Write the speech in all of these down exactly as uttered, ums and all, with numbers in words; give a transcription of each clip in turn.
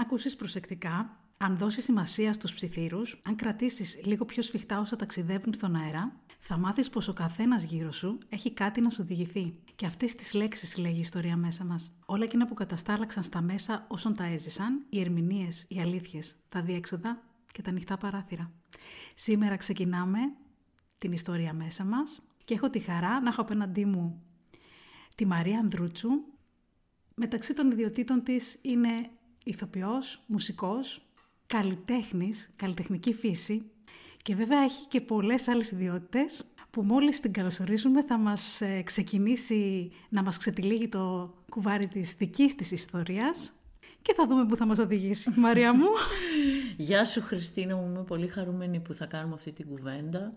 ακούσεις προσεκτικά, αν δώσεις σημασία στους ψιθύρους, αν κρατήσεις λίγο πιο σφιχτά όσα ταξιδεύουν στον αέρα, θα μάθεις πως ο καθένας γύρω σου έχει κάτι να σου διηγηθεί. Και αυτές τις λέξεις λέγει η ιστορία μέσα μας. Όλα εκείνα που καταστάλαξαν στα μέσα όσων τα έζησαν, οι ερμηνείες, οι αλήθειες, τα διέξοδα και τα ανοιχτά παράθυρα. Σήμερα ξεκινάμε την ιστορία μέσα μας και έχω τη χαρά να έχω απέναντί μου τη Μαρία Ανδρούτσου. Μεταξύ των ιδιοτήτων της είναι ηθοποιός, μουσικός, καλλιτέχνης, καλλιτεχνική φύση και βέβαια έχει και πολλές άλλες ιδιότητες που μόλις την καλωσορίζουμε θα μας ε, ξεκινήσει να μας ξετυλίγει το κουβάρι της δικής της ιστορίας και θα δούμε πού θα μας οδηγήσει. Μαρία μου. Γεια σου Χριστίνα μου, είμαι πολύ χαρούμενη που θα κάνουμε αυτή την κουβέντα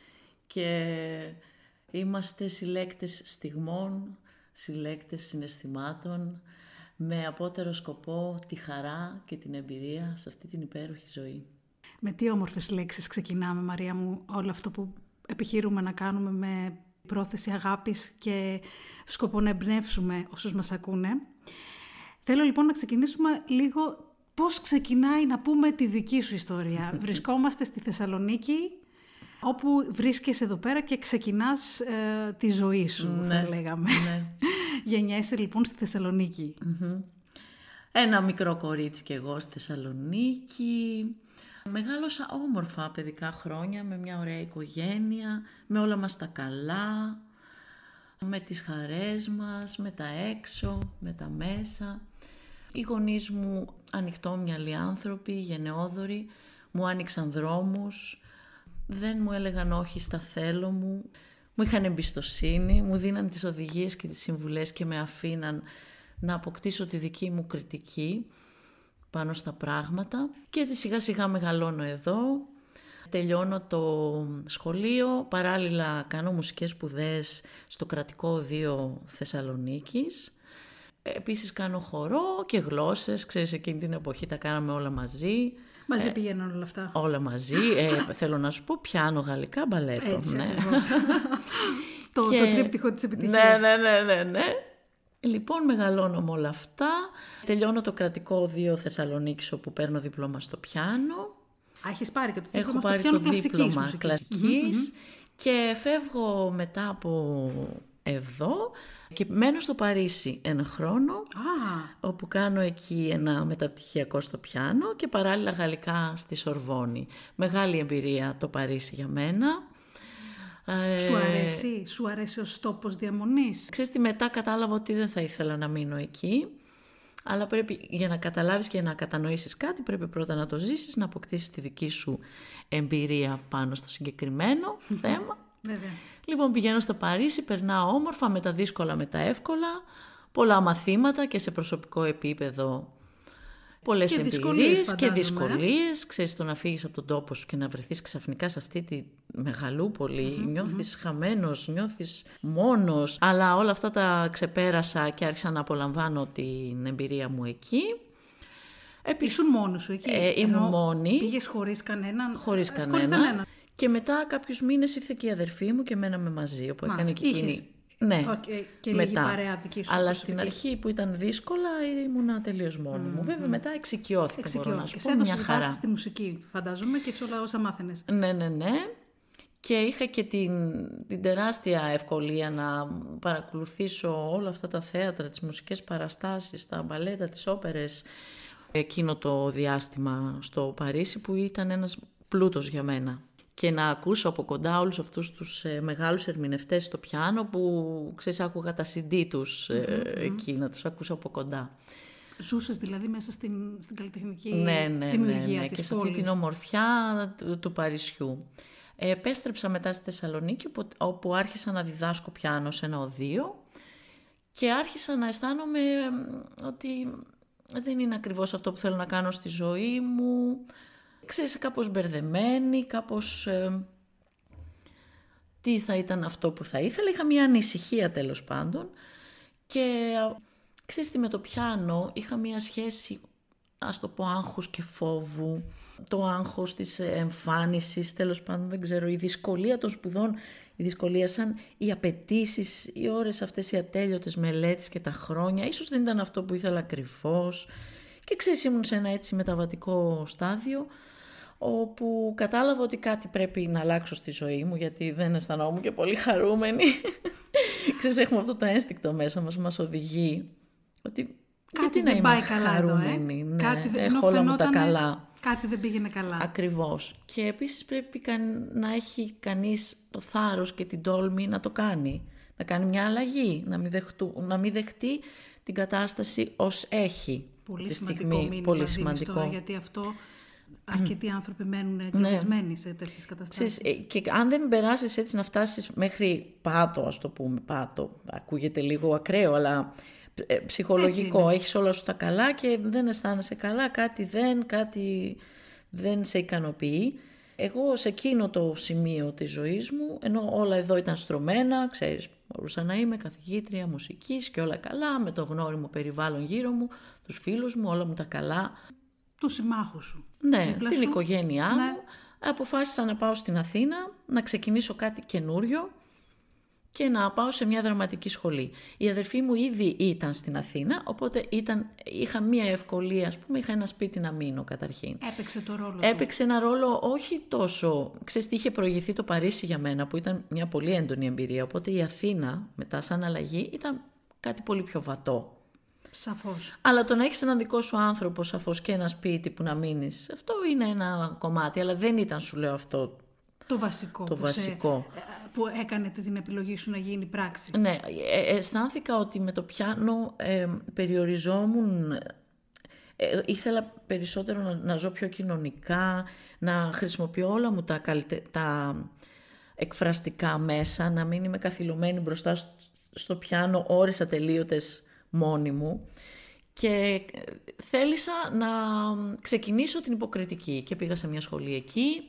και είμαστε συλλέκτες στιγμών, συλλέκτες συναισθημάτων με απότερο σκοπό τη χαρά και την εμπειρία σε αυτή την υπέροχη ζωή. Με τι όμορφες λέξεις ξεκινάμε, Μαρία μου, όλο αυτό που επιχειρούμε να κάνουμε με πρόθεση αγάπης και σκοπό να εμπνεύσουμε όσους μας ακούνε. Θέλω λοιπόν να ξεκινήσουμε λίγο πώς ξεκινάει, να πούμε τη δική σου ιστορία. Βρισκόμαστε στη Θεσσαλονίκη, όπου βρίσκεσαι εδώ πέρα και ξεκινάς ε, τη ζωή σου, ναι, θα λέγαμε. Ναι. Γεννιέσαι λοιπόν στη Θεσσαλονίκη. Mm-hmm. Ένα μικρό κορίτσι κι εγώ στη Θεσσαλονίκη. Μεγάλωσα όμορφα παιδικά χρόνια, με μια ωραία οικογένεια, με όλα μας τα καλά, με τις χαρές μας, με τα έξω, με τα μέσα. Οι γονείς μου ανοιχτόμυαλοι άνθρωποι, γενναιόδοροι, μου άνοιξαν δρόμους, δεν μου έλεγαν όχι στα θέλω μου, μου είχαν εμπιστοσύνη, μου δίναν τις οδηγίες και τις συμβουλές και με αφήναν να αποκτήσω τη δική μου κριτική πάνω στα πράγματα και σιγά σιγά μεγαλώνω εδώ, τελειώνω το σχολείο, παράλληλα κάνω μουσικές σπουδές στο Κρατικό Οδείο Θεσσαλονίκης. Επίσης κάνω χορό και γλώσσες, ξέρεις εκείνη την εποχή τα κάναμε όλα μαζί. Μαζί ε, πηγαίνουν όλα αυτά. Όλα μαζί, ε, θέλω να σου πω πιάνο, γαλλικά, μπαλέτο. Έτσι, ναι. το, και... το τρίπτυχο της επιτυχίας. Ναι, ναι, ναι, ναι, ναι. Λοιπόν, μεγαλώνω με όλα αυτά. Τελειώνω το Κρατικό Οδείο Θεσσαλονίκης, όπου παίρνω δίπλωμα στο πιάνο. Α, έχεις πάρει και το δίπλωμα στο πιάνο. Έχω πάρει το δίπλωμα κλασικής mm-hmm. και φεύγω μετά από εδώ και μένω στο Παρίσι ένα χρόνο, ah. όπου κάνω εκεί ένα μεταπτυχιακό στο πιάνο και παράλληλα γαλλικά στη Σορβόνη. Μεγάλη εμπειρία το Παρίσι για μένα. Σου αρέσει, σου αρέσει ο τόπος διαμονής? Ξέρεις τι, μετά κατάλαβα ότι δεν θα ήθελα να μείνω εκεί, αλλά πρέπει για να καταλάβεις και να κατανοήσεις κάτι πρέπει πρώτα να το ζήσεις, να αποκτήσεις τη δική σου εμπειρία πάνω στο συγκεκριμένο θέμα. Βέβαια. Λοιπόν, πηγαίνω στο Παρίσι, περνάω όμορφα με τα δύσκολα με τα εύκολα, πολλά μαθήματα και σε προσωπικό επίπεδο. Πολλές και εμπειρίες δυσκολίες, και δυσκολίες. Ξέρεις, το να φύγεις από τον τόπο σου και να βρεθείς ξαφνικά σε αυτή τη μεγαλούπολη, mm-hmm, νιώθεις mm-hmm. χαμένος, νιώθεις μόνος. Αλλά όλα αυτά τα ξεπέρασα και άρχισα να απολαμβάνω την εμπειρία μου εκεί. Επίσης, ήσουν μόνος σου εκεί? Ε, ήμουν μόνη. Πήγες χωρίς κανέναν? Χωρίς κανέναν. κανένα. Και μετά κάποιους μήνες ήρθε και η αδερφή μου και μέναμε μαζί, όπου έκανε και εκείνη. Ναι, okay. και μετά. Λίγη παρέα δική σου. Αλλά στην αρχή που ήταν δύσκολα ήμουνα τελείως μόνη mm-hmm. μου. Βέβαια μετά εξοικειώθηκα, εξοικειώθηκα. μπορώ να σου πω, μια χαρά. Στη μουσική, φαντάζομαι, και σε όλα όσα μάθαινες. Ναι, ναι, ναι. Και είχα και την, την τεράστια ευκολία να παρακολουθήσω όλα αυτά τα θέατρα, τις μουσικές παραστάσεις, τα μπαλέτα, τις όπερες, εκείνο το διάστημα στο Παρίσι που ήταν ένας πλούτος για μένα. Και να ακούσω από κοντά όλους αυτούς τους ε, μεγάλους ερμηνευτές στο πιάνο που, ξέρεις, άκουγα τα σι ντι τους ε, mm-hmm. εκεί, να τους ακούσω από κοντά. Ζούσες δηλαδή μέσα στην, στην καλλιτεχνική ναι, ναι, δημιουργία ναι, ναι, της και σε πόλης. αυτή την ομορφιά του, του Παρισιού. Ε, επέστρεψα μετά στη Θεσσαλονίκη, όπου, όπου άρχισα να διδάσκω πιάνο σε ένα οδείο και άρχισα να αισθάνομαι ότι δεν είναι ακριβώς αυτό που θέλω να κάνω στη ζωή μου. Ξέρεις, κάπως μπερδεμένη, κάπως ε, τι θα ήταν αυτό που θα ήθελα. Είχα μια ανησυχία τέλος πάντων και ξέρεις τι, με το πιάνο είχα μια σχέση, ας το πω, άγχους και φόβου. Το άγχος της εμφάνισης, τέλος πάντων, δεν ξέρω, η δυσκολία των σπουδών, η δυσκολία σαν οι απαιτήσεις, οι ώρες αυτές οι ατέλειωτες μελέτες και τα χρόνια, ίσως δεν ήταν αυτό που ήθελα ακριβώς. Και ξέρεις, ήμουν σε ένα έτσι μεταβατικό στάδιο, όπου κατάλαβα ότι κάτι πρέπει να αλλάξω στη ζωή μου, γιατί δεν αισθανόμουν και πολύ χαρούμενη. Ξέρεις, έχουμε αυτό το ένστικτο μέσα μας που μας οδηγεί, ότι κάτι γιατί να είμαι εδώ, χαρούμενη, ε? ναι, Κάτι δεν, έχω όλα μου τα καλά. Κάτι δεν πήγαινε καλά. Ακριβώς. Και επίσης πρέπει να έχει κανείς το θάρρος και την τόλμη να το κάνει. Να κάνει μια αλλαγή, να μην, δεχτού, να μην δεχτεί την κατάσταση ως έχει. Πολύ τη σημαντικό στιγμή. μήνυμα Πολύ σημαντικό. Τώρα, γιατί αυτό αρκετοί άνθρωποι μένουν εγκλωβισμένοι ναι. σε τέτοιες καταστάσεις. Και αν δεν περάσεις έτσι να φτάσεις μέχρι πάτο, ας το πούμε, πάτο, ακούγεται λίγο ακραίο, αλλά ψυχολογικό, έχεις όλα σου τα καλά και δεν αισθάνεσαι καλά, κάτι δεν, κάτι δεν σε ικανοποιεί. Εγώ σε εκείνο το σημείο της ζωής μου, ενώ όλα εδώ ήταν στρωμένα, ξέρεις, μπορούσα να είμαι καθηγήτρια μουσικής και όλα καλά, με το γνώριμο περιβάλλον γύρω μου, τους φίλους μου, όλα μου τα καλά. Τους συμμάχους σου. Ναι, την σου. οικογένειά ναι. μου. Αποφάσισα να πάω στην Αθήνα, να ξεκινήσω κάτι καινούριο και να πάω σε μια δραματική σχολή. Η αδερφή μου ήδη ήταν στην Αθήνα, οπότε ήταν, είχα μια ευκολία, ας πούμε, είχα ένα σπίτι να μείνω καταρχήν. Έπαιξε το ρόλο Έπαιξε του. ένα ρόλο όχι τόσο... Ξέρεις τι είχε προηγηθεί το Παρίσι για μένα, που ήταν μια πολύ έντονη εμπειρία, οπότε η Αθήνα μετά σαν αλλαγή ήταν κάτι πολύ πιο βατό. Σαφώς. Αλλά το να έχεις έναν δικό σου άνθρωπο σαφώς και ένα σπίτι που να μείνεις, αυτό είναι ένα κομμάτι, αλλά δεν ήταν, σου λέω, αυτό το βασικό, το που, βασικό. Σε, που έκανε την επιλογή σου να γίνει πράξη. Ναι, ε, αισθάνθηκα ότι με το πιάνο ε, περιοριζόμουν, ε, ήθελα περισσότερο να, να ζω πιο κοινωνικά, να χρησιμοποιώ όλα μου τα, καλυτε, τα εκφραστικά μέσα, να μην είμαι καθυλωμένη μπροστά στο, στο πιάνο ώρες ατελείωτες μόνη μου. Και θέλησα να ξεκινήσω την υποκριτική και πήγα σε μια σχολή εκεί,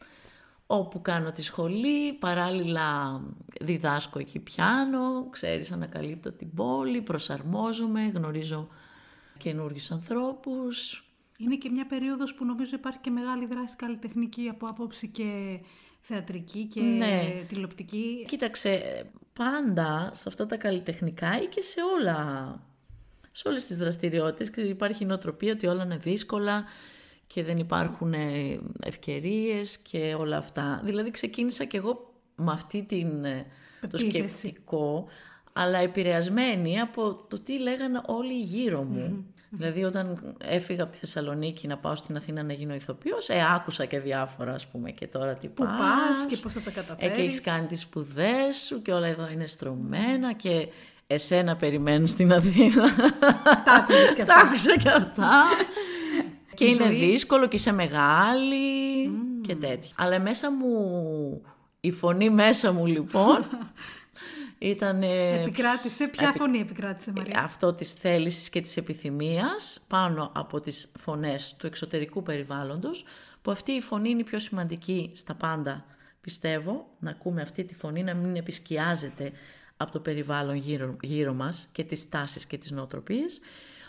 όπου κάνω τη σχολή, παράλληλα διδάσκω εκεί πιάνο, ξέρεις, ανακαλύπτω την πόλη, προσαρμόζομαι, γνωρίζω καινούριους ανθρώπους. Είναι και μια περίοδος που νομίζω υπάρχει και μεγάλη δράση καλλιτεχνική από άποψη και θεατρική και ναι. τηλεοπτική. Κοίταξε, πάντα σε αυτά τα καλλιτεχνικά ή και σε όλα, σε όλες τις δραστηριότητες υπάρχει η νοοτροπία ότι όλα είναι δύσκολα και δεν υπάρχουν ευκαιρίες και όλα αυτά. Δηλαδή ξεκίνησα κι εγώ με αυτή την, το σκεπτικό, αλλά επηρεασμένη από το τι λέγανε όλοι γύρω μου. Mm-hmm. Δηλαδή όταν έφυγα από τη Θεσσαλονίκη να πάω στην Αθήνα να γίνω ηθοποιός, ε, άκουσα και διάφορα, ας πούμε, και τώρα τι πού πας, πας και πώς θα τα καταφέρεις. Ε, και έχεις κάνει τις σπουδές σου και όλα εδώ είναι στρωμένα mm. και εσένα περιμένουν στην Αθήνα. Τα άκουσες και αυτά. Τα άκουσα και αυτά. Και είναι ζωή. Δύσκολο και είσαι μεγάλη mm. και τέτοια. Αλλά μέσα μου, η φωνή μέσα μου λοιπόν ήταν... Επικράτησε, ποια επι... φωνή επικράτησε, Μαρία? Αυτό της θέλησης και της επιθυμίας πάνω από τις φωνές του εξωτερικού περιβάλλοντος, που αυτή η φωνή είναι η πιο σημαντική στα πάντα, πιστεύω, να ακούμε αυτή τη φωνή, να μην επισκιάζεται από το περιβάλλον γύρω, γύρω μας και τις τάσεις και τις νοοτροπίες.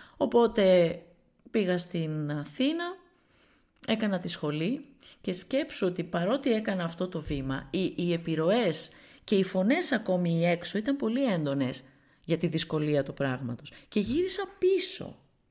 Οπότε πήγα στην Αθήνα, έκανα τη σχολή και σκέψου ότι παρότι έκανα αυτό το βήμα, οι, οι επιρροές και οι φωνές ακόμη έξω ήταν πολύ έντονες για τη δυσκολία του πράγματος. Και γύρισα πίσω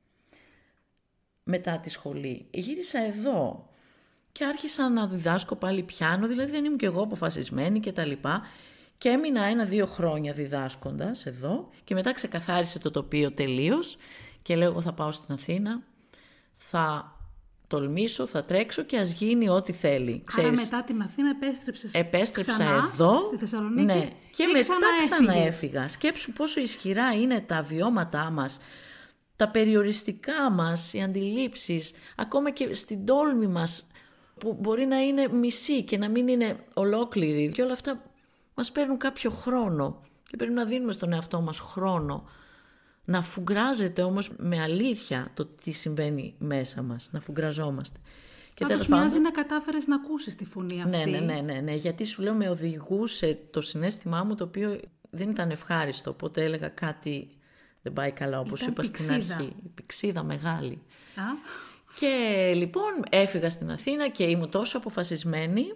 μετά τη σχολή. Γύρισα εδώ και άρχισα να διδάσκω πάλι πιάνο, δηλαδή δεν ήμουν κι εγώ αποφασισμένη και τα λοιπά. Και έμεινα ένα-δύο χρόνια διδάσκοντας εδώ και μετά ξεκαθάρισε το τοπίο τελείως και λέω εγώ θα πάω στην Αθήνα, θα τολμήσω, θα τρέξω και ας γίνει ό,τι θέλει. Άρα μετά την Αθήνα επέστρεψες Επέστρεψα ξανά εδώ, στη Θεσσαλονίκη ναι, και, και μετά ξανά ξαναέφυγα. Σκέψου πόσο ισχυρά είναι τα βιώματά μας, τα περιοριστικά μας, οι αντιλήψεις, ακόμα και στην τόλμη μας που μπορεί να είναι μισή και να μην είναι ολόκληρη και όλα αυτά μας παίρνουν κάποιο χρόνο και πρέπει να δίνουμε στον εαυτό μας χρόνο να φουγκράζεται όμως με αλήθεια το τι συμβαίνει μέσα μας, να φουγκραζόμαστε. Πάντως μοιάζει πάντων... να κατάφερες να ακούσεις τη φωνή αυτή. Ναι, ναι, ναι, ναι, ναι, γιατί σου λέω με οδηγούσε το συναίσθημά μου το οποίο δεν ήταν ευχάριστο, οπότε έλεγα κάτι δεν πάει καλά όπως ήταν είπα πηξίδα. Στην αρχή. Η πηξίδα μεγάλη. Α? Και λοιπόν έφυγα στην Αθήνα και ήμουν τόσο αποφασισμένη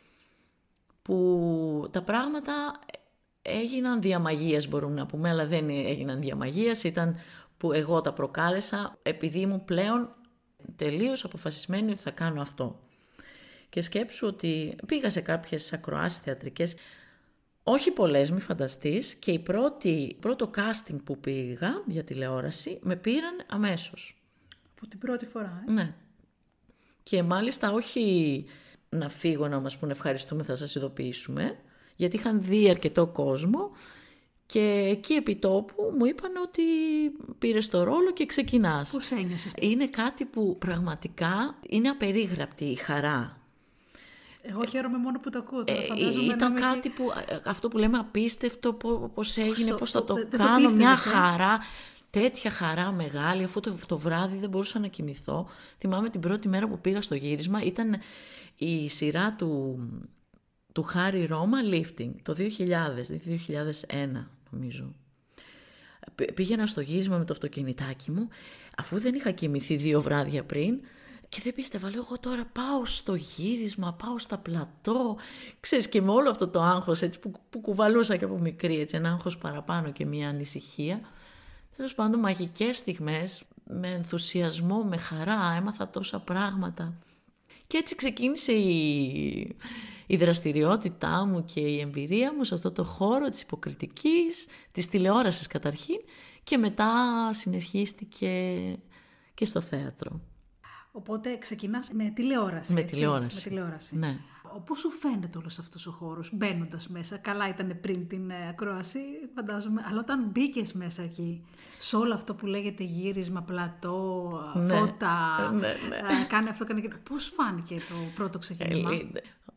που τα πράγματα έγιναν διαμαγείας μπορούμε να πούμε, αλλά δεν έγιναν διαμαγείας, ήταν που εγώ τα προκάλεσα, επειδή ήμουν πλέον τελείως αποφασισμένη ότι θα κάνω αυτό. Και σκέψου ότι πήγα σε κάποιες ακροάσεις θεατρικές, όχι πολλές, μη φανταστείς, και η πρώτη, πρώτο casting που πήγα για τηλεόραση με πήραν αμέσως. Από την πρώτη φορά, ε? Ναι. Και μάλιστα όχι να φύγω να μας πούνε ευχαριστούμε, θα σας ειδοποιήσουμε, γιατί είχαν δει αρκετό κόσμο και εκεί επί τόπου μου είπαν ότι πήρες το ρόλο και ξεκινάς. Πώς ένιωσες? Είναι κάτι που πραγματικά είναι απερίγραπτη η χαρά. Εγώ χαίρομαι μόνο που το ακούω. Τώρα, ε, ήταν κάτι και... που, αυτό που λέμε απίστευτο, πώς έγινε, πώς θα το, το, το κάνω, πίστευες, μια ε? χαρά. Τέτοια χαρά μεγάλη, αφού το, το βράδυ δεν μπορούσα να κοιμηθώ. Θυμάμαι την πρώτη μέρα που πήγα στο γύρισμα, ήταν η σειρά του, του Χάρη Ρώμα, Lifting, το δύο χιλιάδες, δύο χιλιάδες ένα νομίζω. Πήγαινα στο γύρισμα με το αυτοκινητάκι μου, αφού δεν είχα κοιμηθεί δύο βράδια πριν, και δεν πίστευα, λέω εγώ τώρα πάω στο γύρισμα, πάω στα πλατό, ξέρεις, και με όλο αυτό το άγχος έτσι, που, που κουβαλούσα και από μικρή, έτσι, ένα άγχος παραπάνω και μια ανησυχία. Τέλος πάντων, μαγικές στιγμές, με ενθουσιασμό, με χαρά, έμαθα τόσα πράγματα. Και έτσι ξεκίνησε η, η δραστηριότητά μου και η εμπειρία μου σε αυτό το χώρο της υποκριτικής, της τηλεόρασης καταρχήν, και μετά συνεχίστηκε και στο θέατρο. Οπότε ξεκινάς με τηλεόραση. Με έτσι? τηλεόραση. Με τηλεόραση. Ναι. Πώς σου φαίνεται όλος αυτός ο χώρος, μπαίνοντας μέσα? Καλά ήταν πριν την ακρόαση, φαντάζομαι, αλλά όταν μπήκες μέσα εκεί, σε όλο αυτό που λέγεται γύρισμα, πλατό, ναι. φώτα, ναι, ναι. κάνει αυτό, κάνει και... Πώς φάνηκε το πρώτο ξεκίνημα? Ε,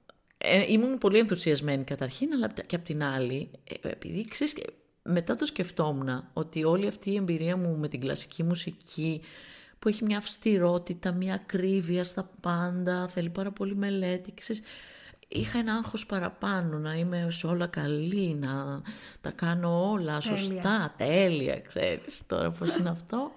ε, ήμουν πολύ ενθουσιασμένη καταρχήν, αλλά και απ' την άλλη, επειδή ξέρεις, μετά το σκεφτόμουν ότι όλη αυτή η εμπειρία μου με την κλασική μουσική, που έχει μια αυστηρότητα, μια ακρίβεια στα πάντα, θέλει πάρα πολύ μελέτη. Ξέρεις, είχα ένα άγχος παραπάνω, να είμαι σε όλα καλή, να τα κάνω όλα τέλεια. Σωστά, τέλεια, ξέρεις τώρα πώς είναι αυτό.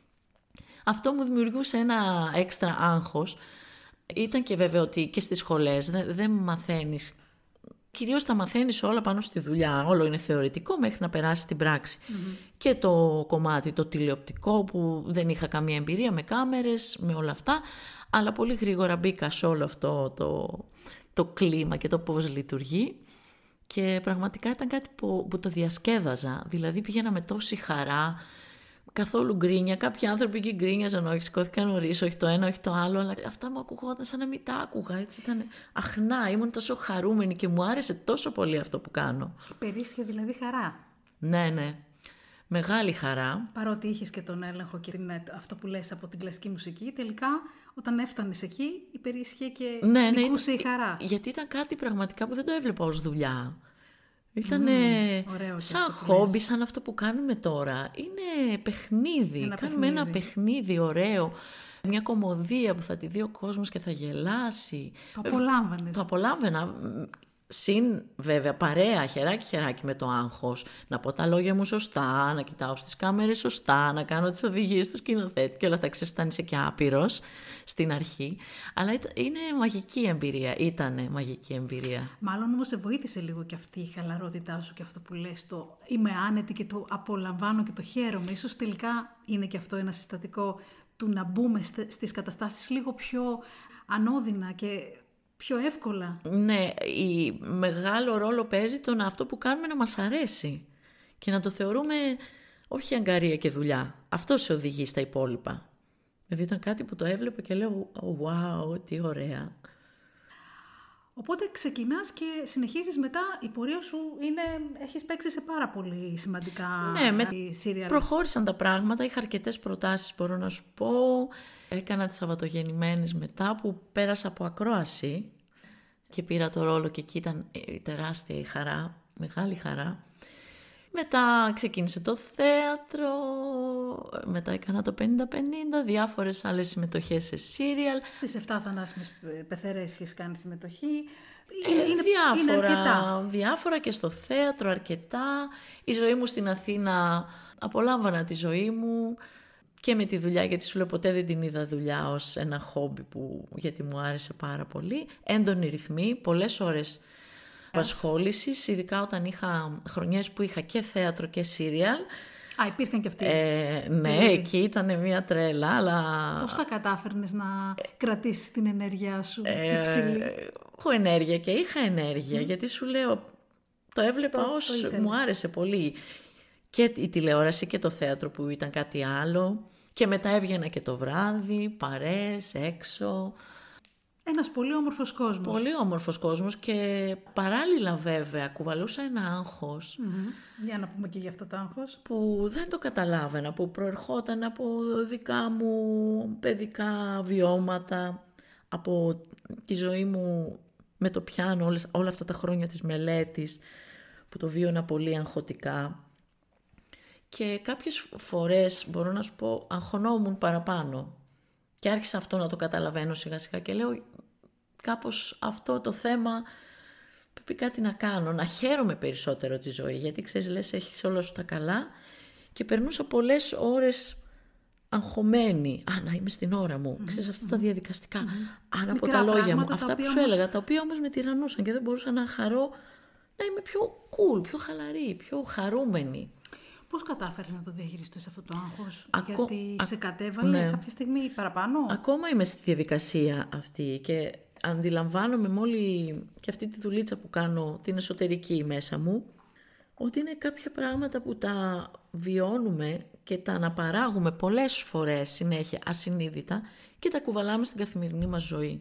Αυτό μου δημιουργούσε ένα έξτρα άγχος. Ήταν και βέβαια ότι και στις σχολές δεν, δεν μαθαίνεις. Κυρίως τα μαθαίνεις όλα πάνω στη δουλειά, όλο είναι θεωρητικό μέχρι να περάσεις στην πράξη. Mm-hmm. Και το κομμάτι το τηλεοπτικό που δεν είχα καμία εμπειρία με κάμερες, με όλα αυτά, αλλά πολύ γρήγορα μπήκα σε όλο αυτό το, το κλίμα και το πώς λειτουργεί και πραγματικά ήταν κάτι που, που το διασκέδαζα, δηλαδή πήγαινα με τόση χαρά, καθόλου γκρίνια. Κάποιοι άνθρωποι και γκρίνιαζαν, όχι, σηκώθηκαν νωρίς, όχι το ένα, όχι το άλλο, αλλά αυτά μου ακουγόταν σαν να μην τα άκουγα. Έτσι ήταν αχνά, ήμουν τόσο χαρούμενη και μου άρεσε τόσο πολύ αυτό που κάνω. Υπερίσχυε δηλαδή χαρά. Ναι, ναι. Μεγάλη χαρά. Παρότι είχες και τον έλεγχο και την, αυτό που λες από την κλασική μουσική, τελικά όταν έφτανες εκεί υπερίσχυε και ναι, νικούσε ναι, η χαρά. Γιατί ήταν κάτι πραγματικά που δεν το έβλεπα ως δουλειά. Ήταν mm, σαν χόμπι, σαν αυτό που κάνουμε τώρα. Είναι παιχνίδι. Ένα Κάνουμε παιχνίδι. ένα παιχνίδι ωραίο. Μια κωμωδία που θα τη δει ο κόσμος και θα γελάσει. Το απολάμβανες. Το απολάμβανα. Συν βέβαια παρέα, χεράκι χεράκι με το άγχος, να πω τα λόγια μου σωστά, να κοιτάω στις κάμερες σωστά, να κάνω τις οδηγίες του σκηνοθέτη και όλα αυτά, ξέρεις, όταν είσαι και άπειρος στην αρχή. Αλλά είναι μαγική εμπειρία, ήτανε μαγική εμπειρία. Μάλλον όμως σε βοήθησε λίγο και αυτή η χαλαρότητά σου και αυτό που λες, το είμαι άνετη και το απολαμβάνω και το χαίρομαι. Ίσως τελικά είναι και αυτό ένα συστατικό του να μπούμε στις καταστάσεις λίγο πιο ανώδυνα και πιο εύκολα. Ναι, η μεγάλο ρόλο παίζει το να αυτό που κάνουμε να μας αρέσει και να το θεωρούμε όχι αγκαρία και δουλειά. Αυτό σε οδηγεί στα υπόλοιπα. Δηλαδή ήταν κάτι που το έβλεπα και λέω wow, τι ωραία. Οπότε ξεκινάς και συνεχίζεις μετά, η πορεία σου είναι, έχεις παίξει σε πάρα πολύ σημαντικά ναι, με... serial. Προχώρησαν τα πράγματα, είχα αρκετές προτάσεις μπορώ να σου πω. Έκανα τις Σαββατογεννημένες μετά που πέρασα από ακρόαση και πήρα το ρόλο και εκεί ήταν τεράστια η χαρά, μεγάλη χαρά. Μετά ξεκίνησε το θέατρο, μετά έκανα το πενήντα πενήντα, διάφορες άλλες συμμετοχές σε σύριαλ. Στις εφτά θανάσιμες πεθερές έχεις κάνει συμμετοχή. Ε, είναι, διάφορα, είναι αρκετά. διάφορα και στο θέατρο αρκετά. Η ζωή μου στην Αθήνα, απολάμβανα τη ζωή μου και με τη δουλειά, γιατί σου λέω ποτέ δεν την είδα δουλειά ως ένα χόμπι που, γιατί μου άρεσε πάρα πολύ. Έντονη ρυθμή, πολλές ώρες απασχόλησης, ειδικά όταν είχα χρονιές που είχα και θέατρο και σύριαλ. Α, υπήρχαν και αυτοί. Ε, ναι, δηλαδή, εκεί ήταν μια τρέλα, αλλά... Πώς τα κατάφερνες να κρατήσεις την ενέργειά σου ε, υψηλή? Έχω ενέργεια και είχα ενέργεια, mm. γιατί σου λέω, το έβλεπα το, ως το μου άρεσε πολύ. Και η τηλεόραση και το θέατρο που ήταν κάτι άλλο. Και μετά έβγαινα και το βράδυ, παρέες, έξω. Ένας πολύ όμορφος κόσμος. Πολύ όμορφος κόσμος και παράλληλα βέβαια κουβαλούσα ένα άγχος. Mm-hmm. Για να πούμε και για αυτό το άγχος. Που δεν το καταλάβαινα, που προερχόταν από δικά μου παιδικά βιώματα, από τη ζωή μου με το πιάνο όλες, όλα αυτά τα χρόνια της μελέτης, που το βίωνα πολύ αγχωτικά. Και κάποιες φορές, μπορώ να σου πω, αγχωνόμουν παραπάνω. Και άρχισα αυτό να το καταλαβαίνω σιγά σιγά και λέω κάπως αυτό το θέμα πρέπει κάτι να κάνω, να χαίρομαι περισσότερο τη ζωή. Γιατί ξέρεις, λες, έχεις όλα σου τα καλά και περνούσα πολλές ώρες αγχωμένη. Α, να είμαι στην ώρα μου. Mm-hmm. Ξέρεις, αυτά τα διαδικαστικά. Mm-hmm. Αν από τα λόγια μου, αυτά που σου όμως... έλεγα, τα οποία όμως με τυραννούσαν και δεν μπορούσα να χαρώ, να είμαι πιο cool, πιο χαλαρή, πιο χαρούμενη. Πώς κατάφερες να το διαχειριστείς αυτό το άγχος? Ακό... Γιατί Α... σε κατέβαλε ναι. κάποια στιγμή παραπάνω? Ακόμα είμαι στη διαδικασία αυτή και αντιλαμβάνομαι με όλη και αυτή τη δουλίτσα που κάνω, την εσωτερική μέσα μου, ότι είναι κάποια πράγματα που τα βιώνουμε και τα αναπαράγουμε πολλές φορές συνέχεια ασυνείδητα και τα κουβαλάμε στην καθημερινή μας ζωή.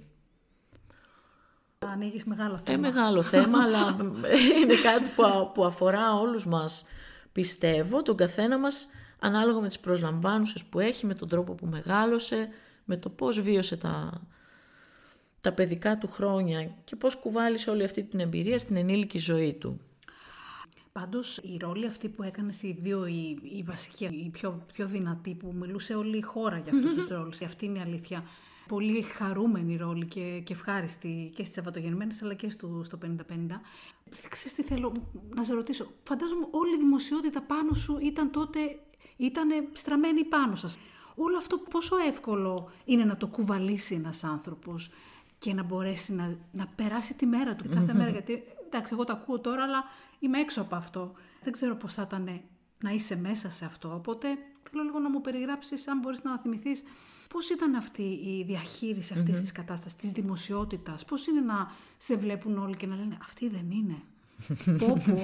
Ανοίγεις μεγάλο θέμα. Ε, μεγάλο θέμα, αλλά είναι κάτι που, που αφορά όλους μας. Πιστεύω, τον καθένα μας, ανάλογα με τις προσλαμβάνουσες που έχει, με τον τρόπο που μεγάλωσε, με το πώς βίωσε τα, τα παιδικά του χρόνια και πώς κουβάλισε όλη αυτή την εμπειρία στην ενήλικη ζωή του. Πάντως, η ρόλη αυτή που έκανες οι δύο, η, η βασική, η πιο, πιο δυνατή, που μιλούσε όλη η χώρα για αυτούς τους ρόλους, αυτή είναι η αλήθεια. Πολύ χαρούμενη ρόλη και, και ευχάριστη και στις Σαββατογεννημένες αλλά και στο, στο πενήντα πενήντα. Ξέρεις τι θέλω να σε ρωτήσω? Φαντάζομαι όλη η δημοσιότητα πάνω σου ήταν τότε, ήταν στραμμένη πάνω σας. Όλο αυτό πόσο εύκολο είναι να το κουβαλήσει ένας άνθρωπος και να μπορέσει να, να περάσει τη μέρα του κάθε μέρα. Γιατί εντάξει, εγώ το ακούω τώρα, αλλά είμαι έξω από αυτό. Δεν ξέρω πώς θα ήταν να είσαι μέσα σε αυτό. Οπότε θέλω λίγο να μου περιγράψεις, αν μπορείς να θυμηθείς, πώς ήταν αυτή η διαχείριση αυτής mm-hmm. της κατάστασης, της δημοσιότητας, πώς είναι να σε βλέπουν όλοι και να λένε αυτή δεν είναι. Πω, πω.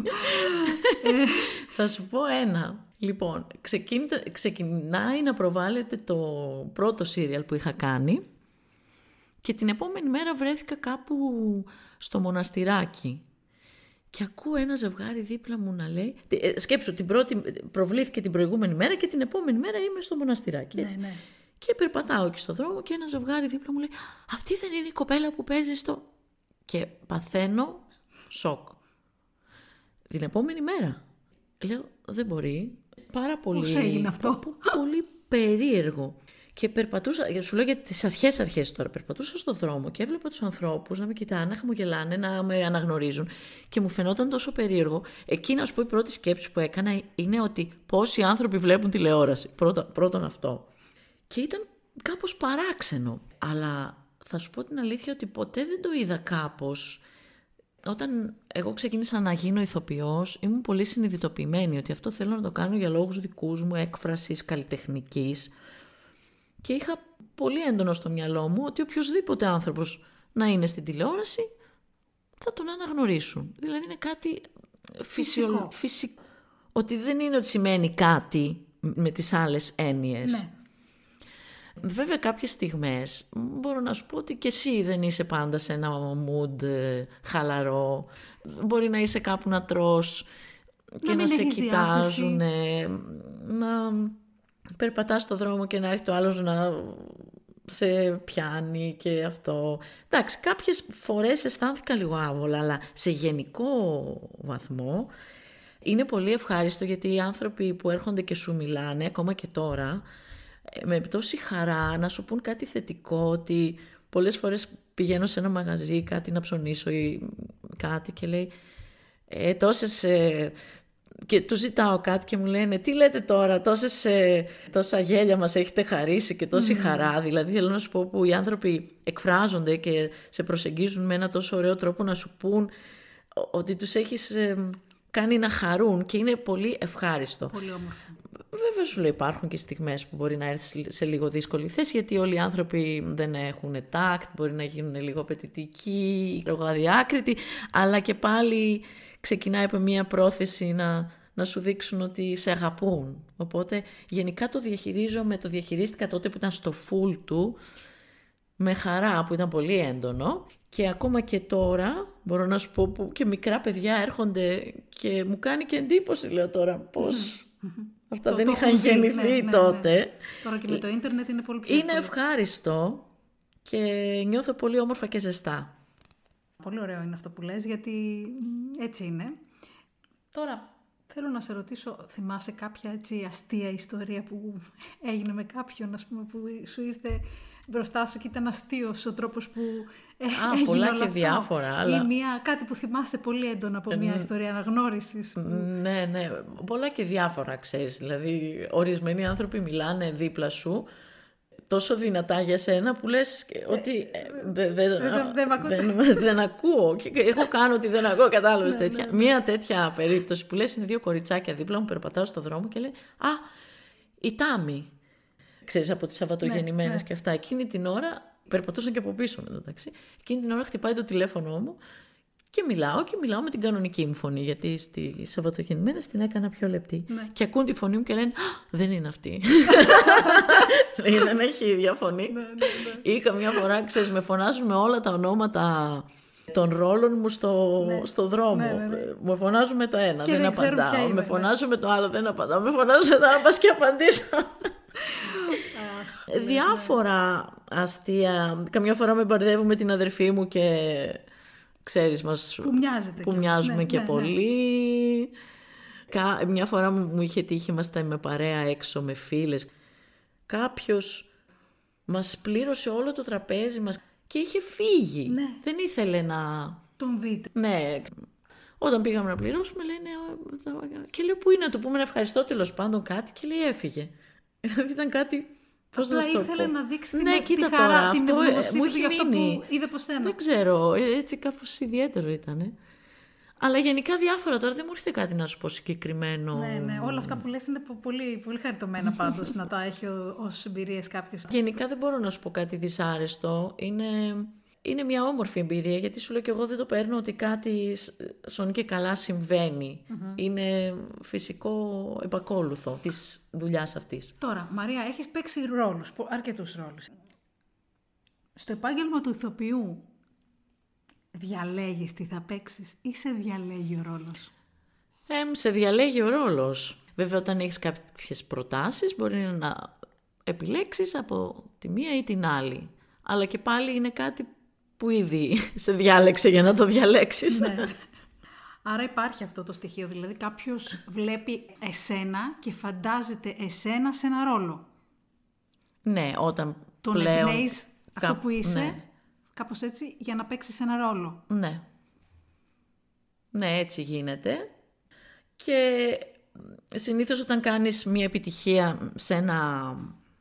ε. Θα σου πω ένα. Λοιπόν, ξεκινάει να προβάλλεται το πρώτο σύριαλ που είχα κάνει και την επόμενη μέρα βρέθηκα κάπου στο μοναστηράκι. Και ακούω ένα ζευγάρι δίπλα μου να λέει... Σκέψου, την πρώτη, προβλήθηκε την προηγούμενη μέρα και την επόμενη μέρα είμαι στο μοναστηράκι. Έτσι. Ναι, ναι. Και περπατάω εκεί στο δρόμο και ένα ζευγάρι δίπλα μου λέει αυτή δεν είναι η κοπέλα που παίζει στο... Και παθαίνω σοκ. Την επόμενη μέρα. Λέω δεν μπορεί. Πάρα πολύ... Πώς έγινε αυτό? Πολύ περίεργο. Και περπατούσα, σου λέω για τις αρχές αρχές τώρα, περπατούσα στο δρόμο και έβλεπα τους ανθρώπους να με κοιτάνε, να χαμογελάνε, να με αναγνωρίζουν και μου φαινόταν τόσο περίεργο. Εκεί να σου πω η πρώτη σκέψη που έκανα είναι ότι πόσοι άνθρωποι βλέπουν τηλεόραση. Πρώτα, πρώτον αυτό. Και ήταν κάπως παράξενο. Αλλά θα σου πω την αλήθεια ότι ποτέ δεν το είδα κάπως. Όταν εγώ ξεκίνησα να γίνω ηθοποιός, ήμουν πολύ συνειδητοποιημένη ότι αυτό θέλω να το κάνω για λόγους δικούς μου, έκφρασης, καλλιτεχνικής. Και είχα πολύ έντονο στο μυαλό μου ότι οποιοσδήποτε άνθρωπος να είναι στην τηλεόραση θα τον αναγνωρίσουν. Δηλαδή είναι κάτι φυσικό. Φυσικό. Ότι δεν είναι ότι σημαίνει κάτι με τις άλλες έννοιες. Ναι. Βέβαια κάποιες στιγμές μπορώ να σου πω ότι και εσύ δεν είσαι πάντα σε ένα mood χαλαρό. Μπορεί να είσαι κάπου να τρως και να, να σε κοιτάζουν, να περπατάς στο δρόμο και να έρθει το άλλος να σε πιάνει και αυτό. Εντάξει, κάποιες φορές αισθάνθηκα λίγο άβολα, αλλά σε γενικό βαθμό είναι πολύ ευχάριστο γιατί οι άνθρωποι που έρχονται και σου μιλάνε, ακόμα και τώρα, με τόση χαρά να σου πούν κάτι θετικό, ότι πολλές φορές πηγαίνω σε ένα μαγαζί κάτι να ψωνίσω ή κάτι και λέει ε, τόσες... Ε, και του ζητάω κάτι και μου λένε τι λέτε τώρα, τόσες, ε, τόσα γέλια μας έχετε χαρίσει και τόση mm. χαρά. Δηλαδή θέλω να σου πω που οι άνθρωποι εκφράζονται και σε προσεγγίζουν με ένα τόσο ωραίο τρόπο να σου πούν ότι τους έχεις ε, κάνει να χαρούν και είναι πολύ ευχάριστο. Πολύ όμορφο. Βέβαια σου λέει υπάρχουν και στιγμές που μπορεί να έρθει σε λίγο δύσκολη θέση, γιατί όλοι οι άνθρωποι δεν έχουν τάκτ, μπορεί να γίνουν λίγο απαιτητικοί, λίγο αδιάκριτοι, αλλά και πάλι ξεκινάει από μια πρόθεση να, να σου δείξουν ότι σε αγαπούν. Οπότε γενικά το διαχειρίζομαι, το διαχειρίστηκα τότε που ήταν στο full του, με χαρά, που ήταν πολύ έντονο, και ακόμα και τώρα μπορώ να σου πω που και μικρά παιδιά έρχονται και μου κάνει και εντύπωση, λέω τώρα, πώς αυτά το, δεν το είχαν γεννηθεί ναι, ναι, τότε. Ναι. Τώρα και με το ίντερνετ είναι πολύ πιο Είναι ευχάριστο και νιώθω πολύ όμορφα και ζεστά. Πολύ ωραίο είναι αυτό που λες, γιατί έτσι είναι. Τώρα θέλω να σε ρωτήσω, θυμάσαι κάποια έτσι αστεία ιστορία που έγινε με κάποιον, ας πούμε, που σου ήρθε μπροστά σου και ήταν αστείος ο τρόπος που ε, Α, έγινε πολλά όλο και αυτό. διάφορα. Αλλά... Ή μια, κάτι που θυμάσαι πολύ έντονα από μια ιστορία αναγνώρισης. Που... Ναι, ναι, πολλά και διάφορα, ξέρεις. Δηλαδή, ορισμένοι άνθρωποι μιλάνε δίπλα σου τόσο δυνατά για σένα που λες ότι δεν δε, δε, δε, δε ακούω και εγώ κάνω ότι δεν ακούω, κατάλαβες τέτοια. Μία τέτοια περίπτωση που λες είναι δύο κοριτσάκια δίπλα μου, περπατάω στο δρόμο και λέει «Α, η Τάμη». Ξέρεις, από τις Σαββατογεννημένες ναι, ναι. και αυτά. Εκείνη την ώρα, περπατούσαν και από πίσω με το ταξί, εκείνη την ώρα χτυπάει το τηλέφωνο μου και μιλάω και μιλάω με την κανονική μου φωνή, γιατί στις Σαββατογεννημένες την έκανα πιο λεπτή. Ναι. Και ακούν τη φωνή μου και λένε «Δεν είναι αυτή». Λέει, δεν έχει ίδια φωνή. Ναι, ναι, ναι. Ή καμιά φορά, ξέρεις, με φωνάζουν με όλα τα ονόματα των ρόλων μου στο, ναι. στο δρόμο. Ναι, ναι, ναι. Με φωνάζουν με το ένα, και δεν, δεν απαντάω. Είναι, με φωνάζουν ναι. με το άλλο, δεν απαντάω. Με φωνάζουν με το άλλο, πας και απαντήσω. Διάφορα αστεία. Καμιά φορά με μπαρδεύουν με την αδερφή μου και ξέρεις μας που, που και μοιάζουμε ναι, και ναι, πολύ. Ναι. Μια φορά μου είχε τύχει, ήμασταν με παρέα έξω με φίλες. Κάποιος μας πλήρωσε όλο το τραπέζι μας και είχε φύγει. Ναι. Δεν ήθελε να τον δείτε. Ναι. Όταν πήγαμε να πληρώσουμε λένε και λέω πού είναι να του πούμε ευχαριστώ τέλος πάντων κάτι και λέει έφυγε. Δηλαδή ήταν κάτι... Πώς απλά ήθελε πω. να δείξει ναι, την, κοίτα τη χαρά, τώρα, την ευγνωμοσύνη μου του για αυτό μείνει. που είδε από σένα. Δεν ξέρω, έτσι κάπως ιδιαίτερο ήτανε. Αλλά γενικά διάφορα, τώρα δεν μου έρχεται κάτι να σου πω συγκεκριμένο. Ναι, ναι, όλα αυτά που λες είναι πολύ, πολύ χαριτωμένα πάντως να τα έχει ως εμπειρίες κάποιος. Γενικά δεν μπορώ να σου πω κάτι δυσάρεστο. Είναι, είναι μια όμορφη εμπειρία, γιατί σου λέω και εγώ δεν το παίρνω ότι κάτι σώνει και καλά συμβαίνει. Mm-hmm. Είναι φυσικό επακόλουθο της δουλειάς αυτής. Τώρα, Μαρία, έχεις παίξει ρόλους, αρκετούς ρόλους. Στο επάγγελμα του ηθοποιού, διαλέγεις τι θα παίξεις ή σε διαλέγει ο ρόλος? Ε, σε διαλέγει ο ρόλος. Βέβαια όταν έχεις κάποιες προτάσεις μπορεί να επιλέξεις από τη μία ή την άλλη. Αλλά και πάλι είναι κάτι που ήδη σε διάλεξε για να το διαλέξεις. Ναι. Άρα υπάρχει αυτό το στοιχείο, δηλαδή κάποιος βλέπει εσένα και φαντάζεται εσένα σε ένα ρόλο. Ναι, όταν τον πλέον... Τον εμπνέεις αυτό Κά... που είσαι... Ναι. Κάπως έτσι, για να παίξεις ένα ρόλο. Ναι. Ναι, έτσι γίνεται. Και συνήθως όταν κάνεις μια επιτυχία σε ένα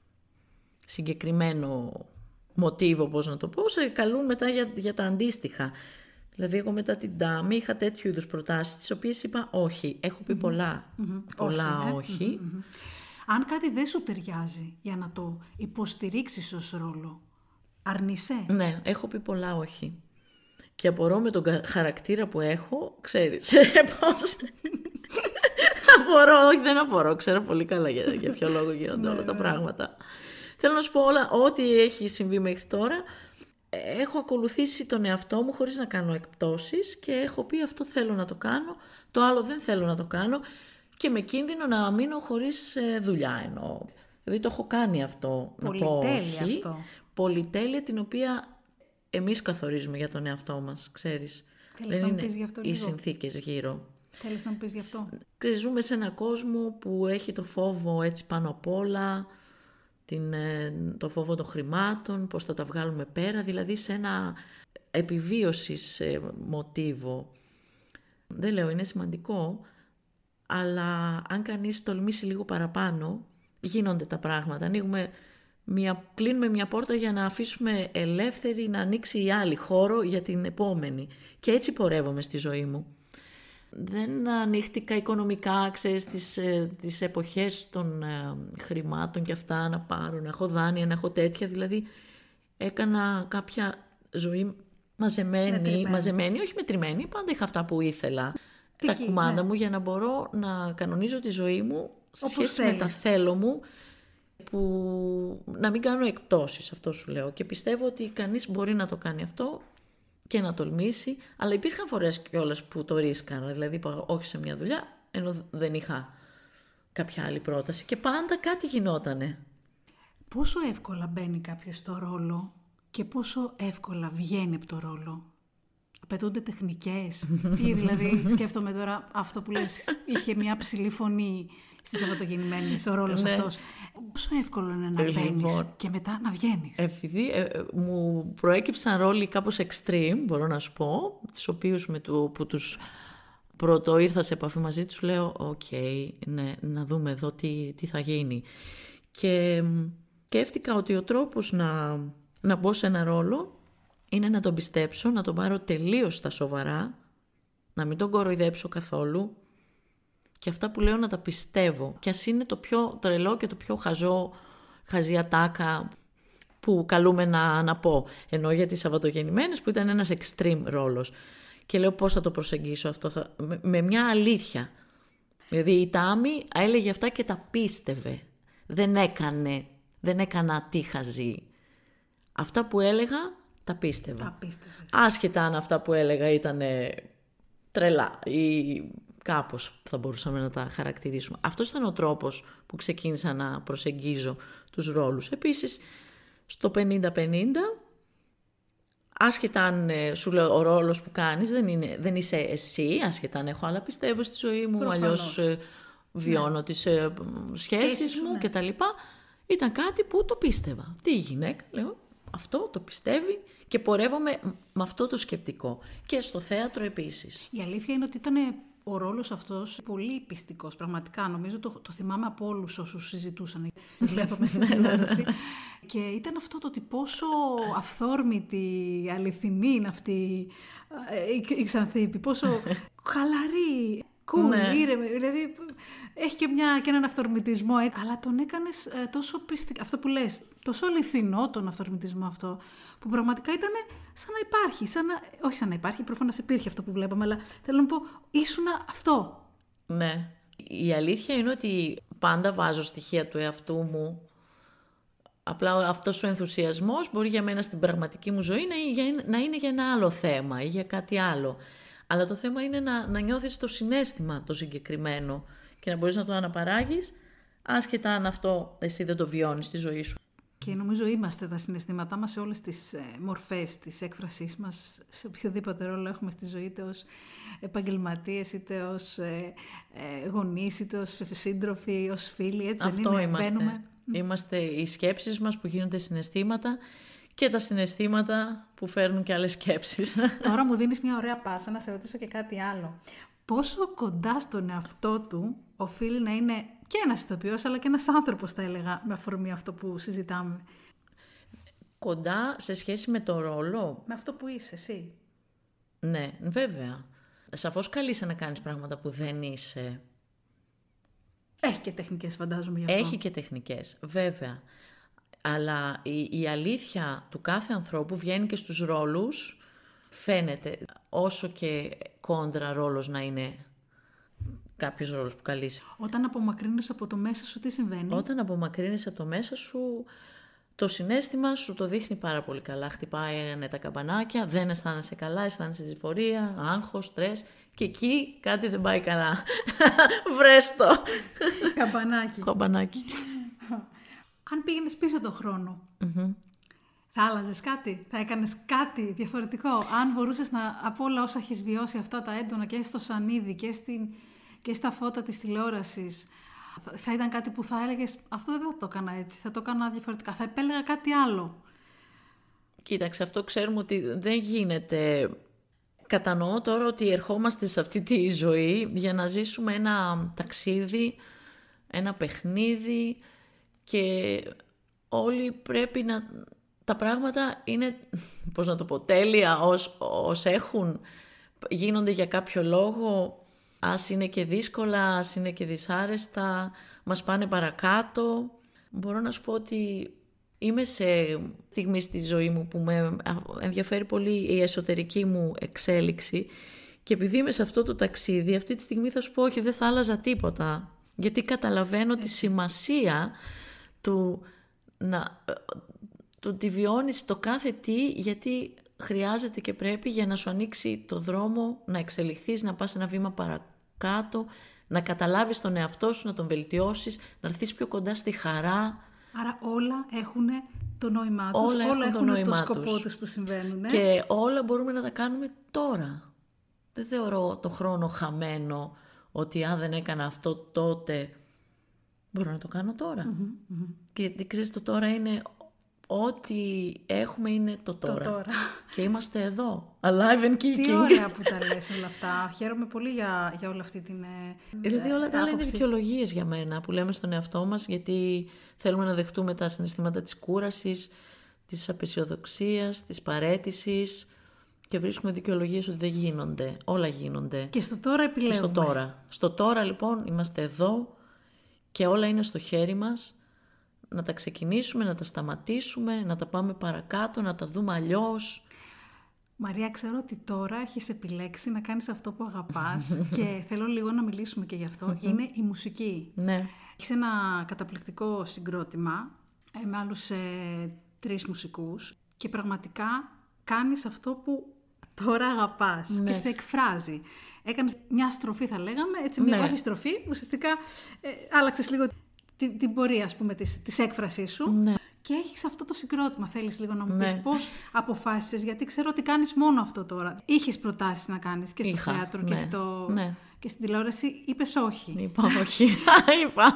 συγκεκριμένο μοτίβο, πώς να το πω, σε καλούν μετά για, για τα αντίστοιχα. Δηλαδή, εγώ μετά την Τάμη είχα τέτοιου είδους προτάσεις, τις οποίες είπα όχι. Έχω πει mm-hmm. πολλά. Mm-hmm. Πολλά όχι. όχι. Mm-hmm. Αν κάτι δεν σου ταιριάζει για να το υποστηρίξεις ως ρόλο, αρνείσαι? Ναι, έχω πει πολλά όχι. Και απορώ με τον χαρακτήρα που έχω, ξέρεις, πώς... απορώ, όχι δεν απορώ, ξέρω πολύ καλά για, για ποιο λόγο γίνονται όλα τα πράγματα. Θέλω να σου πω όλα, ό,τι έχει συμβεί μέχρι τώρα, έχω ακολουθήσει τον εαυτό μου χωρίς να κάνω εκπτώσεις και έχω πει αυτό θέλω να το κάνω, το άλλο δεν θέλω να το κάνω και με κίνδυνο να μείνω χωρίς δουλειά εννοώ. Δηλαδή το έχω κάνει αυτό, να πω όχι. Αυτό. Πολυτέλεια την οποία εμείς καθορίζουμε για τον εαυτό μας, ξέρεις. Θέλεις να μου πεις γι' αυτό οι λίγο? συνθήκες γύρω. Θέλεις να μου πεις γι' αυτό? Ζούμε σε έναν κόσμο που έχει το φόβο έτσι πάνω απ' όλα, την, το φόβο των χρημάτων, πώς θα τα βγάλουμε πέρα, δηλαδή σε ένα επιβίωσης μοτίβο. Δεν λέω, είναι σημαντικό, αλλά αν κανείς τολμήσει λίγο παραπάνω, γίνονται τα πράγματα. Ανοίγουμε μια, κλείνουμε μια πόρτα για να αφήσουμε ελεύθερη να ανοίξει η άλλη χώρο για την επόμενη. Και έτσι πορεύομαι στη ζωή μου. δεν ανοίχτηκα οικονομικά, ξέρεις, τις, τις εποχές των ε, χρημάτων και αυτά, να πάρω, να έχω δάνεια, να έχω τέτοια. Δηλαδή έκανα κάποια ζωή μαζεμένη, μετρημένη. μαζεμένη, όχι μετρημένη, πάντα είχα αυτά που ήθελα. Τι τα κουμάντα ναι. μου για να μπορώ να κανονίζω τη ζωή μου σε όπως σχέση θέλεις. με τα θέλω μου, που να μην κάνω εκπτώσεις, αυτό σου λέω. Και πιστεύω ότι κανείς μπορεί να το κάνει αυτό και να τολμήσει, αλλά υπήρχαν φορές κιόλας που το ρίσκανα, δηλαδή είπα όχι σε μια δουλειά, ενώ δεν είχα κάποια άλλη πρόταση και πάντα κάτι γινότανε. Πόσο εύκολα μπαίνει κάποιος στο ρόλο και πόσο εύκολα βγαίνει από το ρόλο? Απαιτούνται τεχνικές ή δηλαδή σκέφτομαι τώρα αυτό που λες, είχε μια ψηλή φωνή στις Σαββατογεννημένες ο ρόλος ναι. αυτός. Πόσο εύκολο είναι να μπαίνεις λοιπόν, και μετά να βγαίνεις? Επειδή ε, ε, μου προέκυψαν ρόλοι κάπως extreme, μπορώ να σου πω, τους οποίους με το, που τους πρώτο ήρθα σε επαφή μαζί τους, λέω οκ, okay, ναι, να δούμε εδώ τι, τι θα γίνει. Και σκέφτηκα ότι ο τρόπος να, να μπω σε ένα ρόλο είναι να τον πιστέψω, να τον πάρω τελείως στα σοβαρά, να μην τον κοροϊδέψω καθόλου και αυτά που λέω να τα πιστεύω. Και ας είναι το πιο τρελό και το πιο χαζό, χαζή ατάκα που καλούμε να, να πω. Ενώ για τις Σαββατογεννημένες που ήταν ένας extreme ρόλος. Και λέω πώς θα το προσεγγίσω αυτό, θα, με, με μια αλήθεια. Δηλαδή η Τάμι έλεγε αυτά και τα πίστευε. Δεν έκανε, δεν έκανα τι χαζή. Αυτά που έλεγα τα πίστευα. Τα πίστευες. Άσχετα αν αυτά που έλεγα ήταν τρελά ή κάπως θα μπορούσαμε να τα χαρακτηρίσουμε. Αυτός ήταν ο τρόπος που ξεκίνησα να προσεγγίζω τους ρόλους. Επίσης, στο πενήντα πενήντα, άσχετα αν σου λέω ο ρόλος που κάνεις δεν, είναι, δεν είσαι εσύ, άσχετα αν έχω άλλα πιστεύω στη ζωή μου, προφανώς. Αλλιώς βιώνω ναι. τις ε, σχέσεις, σχέσεις μου ναι. κτλ. Ήταν κάτι που το πίστευα. Τι η γυναίκα, λέω, αυτό το πιστεύει και πορεύομαι με αυτό το σκεπτικό. Και στο θέατρο επίσης. Η αλήθεια είναι ότι ήταν ο ρόλος αυτός πολύ πιστικός, πραγματικά. Νομίζω το, το θυμάμαι από όλους όσους συζητούσαν. Βλέπαμε στην τηλεόραση. Και ήταν αυτό το ότι πόσο αυθόρμητη, αληθινή είναι αυτή η, η Ξανθίπη, πόσο χαλαρή, cool, ναι. ήρεμη. Δηλαδή έχει και, μια, και έναν αυθορμητισμό, αλλά τον έκανες ε, τόσο πιστικό. Αυτό που λες, τόσο αληθινό τον αυθορμητισμό αυτό, που πραγματικά ήταν σαν να υπάρχει. Σαν να, όχι σαν να υπάρχει, προφανώς υπήρχε αυτό που βλέπαμε, αλλά θέλω να πω, ήσουν αυτό. Ναι. Η αλήθεια είναι ότι πάντα βάζω στοιχεία του εαυτού μου. Απλά αυτός ο ενθουσιασμός μπορεί για μένα στην πραγματική μου ζωή να, να είναι για ένα άλλο θέμα ή για κάτι άλλο. Αλλά το θέμα είναι να, να νιώθεις το συναίσθημα το συγκεκριμένο και να μπορείς να το αναπαράγεις, άσχετα αν αυτό εσύ δεν το βιώνεις στη ζωή σου. Και νομίζω είμαστε τα συναισθήματά μας σε όλες τις ε, μορφές της έκφρασής μας, σε οποιοδήποτε ρόλο έχουμε στη ζωή, είτε ως επαγγελματίες, είτε ως ε, ε, γονείς, είτε ως σύντροφοι, ως φίλοι, έτσι αυτό δεν είναι, είμαστε. Μπαίνουμε. Είμαστε οι σκέψεις μας που γίνονται συναισθήματα και τα συναισθήματα που φέρνουν και άλλες σκέψεις. Τώρα μου δίνεις μια ωραία πάσα να σε ρωτήσω και κάτι άλλο. Πόσο κοντά στον εαυτό του οφείλει να είναι και ένας ηθοποιός, αλλά και ένας άνθρωπος, θα έλεγα, με αφορμή αυτό που συζητάμε? Κοντά σε σχέση με το ρόλο. Με αυτό που είσαι εσύ. Ναι, βέβαια. Σαφώς καλείσαι να κάνεις πράγματα που δεν είσαι. Έχει και τεχνικές, φαντάζομαι, γι' αυτό. Έχει και τεχνικές, βέβαια. Αλλά η, η αλήθεια του κάθε ανθρώπου βγαίνει και στους ρόλους, φαίνεται, όσο και κόντρα ρόλος να είναι κάποιος ρόλος που καλείσαι. Όταν απομακρύνεις από το μέσα σου, τι συμβαίνει? Όταν απομακρύνεις από το μέσα σου, το συναίσθημα σου το δείχνει πάρα πολύ καλά. Χτυπάει ναι, τα καμπανάκια, δεν αισθάνεσαι καλά, αισθάνεσαι ζυφορία, άγχος, στρες. Και εκεί κάτι δεν πάει καλά. Βρες το. Καμπανάκι. Καμπανάκι. Αν πήγαινες πίσω τον χρόνο, mm-hmm. θα άλλαζες κάτι, θα έκανες κάτι διαφορετικό? Αν μπορούσες να, από όλα όσα έχεις βιώσει αυτά τα έντονα και στο σανίδι και, στην, και στα φώτα της τηλεόρασης, θα, θα ήταν κάτι που θα έλεγες αυτό δεν θα το έκανα έτσι, θα το έκανα διαφορετικά, θα επέλεγα κάτι άλλο? Κοίταξε, αυτό ξέρουμε ότι δεν γίνεται. Κατανοώ τώρα ότι ερχόμαστε σε αυτή τη ζωή για να ζήσουμε ένα ταξίδι, ένα παιχνίδι και όλοι πρέπει να... Τα πράγματα είναι, πώς να το πω, τέλεια ως, ως έχουν, γίνονται για κάποιο λόγο. Ας είναι και δύσκολα, ας είναι και δυσάρεστα, μας πάνε παρακάτω. Μπορώ να σου πω ότι είμαι σε στιγμή στη ζωή μου που με ενδιαφέρει πολύ η εσωτερική μου εξέλιξη και επειδή είμαι σε αυτό το ταξίδι, αυτή τη στιγμή θα σου πω όχι, δεν θα άλλαζα τίποτα. Γιατί καταλαβαίνω τη σημασία του να του ότι βιώνεις το κάθε τι, γιατί χρειάζεται και πρέπει για να σου ανοίξει το δρόμο, να εξελιχθείς, να πας ένα βήμα παρακάτω, να καταλάβεις τον εαυτό σου, να τον βελτιώσεις, να έρθεις πιο κοντά στη χαρά. Άρα όλα έχουν το νόημά τους, όλα, όλα έχουν, έχουν το, το σκοπό τους που συμβαίνουν. Και όλα μπορούμε να τα κάνουμε τώρα. Δεν θεωρώ το χρόνο χαμένο, ότι αν δεν έκανα αυτό τότε, μπορώ να το κάνω τώρα. Mm-hmm, mm-hmm. Και ξέρεις, το τώρα είναι... Ό,τι έχουμε είναι το τώρα. το τώρα. Και είμαστε εδώ. Alive and kicking. Τι ωραία που τα λες όλα αυτά. Χαίρομαι πολύ για, για όλη αυτή την Δηλαδή όλα τα άλλα είναι δικαιολογίες για μένα που λέμε στον εαυτό μας, γιατί θέλουμε να δεχτούμε τα συναισθήματα της κούρασης, της απεσιοδοξίας, της παραίτησης και βρίσκουμε δικαιολογίες ότι δεν γίνονται. Όλα γίνονται. Και στο τώρα επιλέγουμε. Και στο τώρα. Στο τώρα λοιπόν είμαστε εδώ και όλα είναι στο χέρι μας. Να τα ξεκινήσουμε, να τα σταματήσουμε, να τα πάμε παρακάτω, να τα δούμε αλλιώς. Μαρία, ξέρω ότι τώρα έχεις επιλέξει να κάνεις αυτό που αγαπάς και θέλω λίγο να μιλήσουμε και γι' αυτό. Είναι η μουσική. Ναι. Έχεις ένα καταπληκτικό συγκρότημα με άλλους ε, τρεις μουσικούς και πραγματικά κάνεις αυτό που τώρα αγαπάς, ναι, και σε εκφράζει. Έκανες μια στροφή, θα λέγαμε, έτσι, μια ναι. όχι στροφή, ουσιαστικά ε, άλλαξες λίγο την, την πορεία, ας πούμε, της, της έκφρασής σου. Ναι. Και έχεις αυτό το συγκρότημα. Θέλεις λίγο να μου Ναι. πεις πώς αποφάσισες, γιατί ξέρω ότι κάνεις μόνο αυτό τώρα. Είχες προτάσεις να κάνεις και στο Είχα, θέατρο, ναι, και, στο, ναι. και στην τηλεόραση. Είπες όχι. Είπα όχι. Είπα.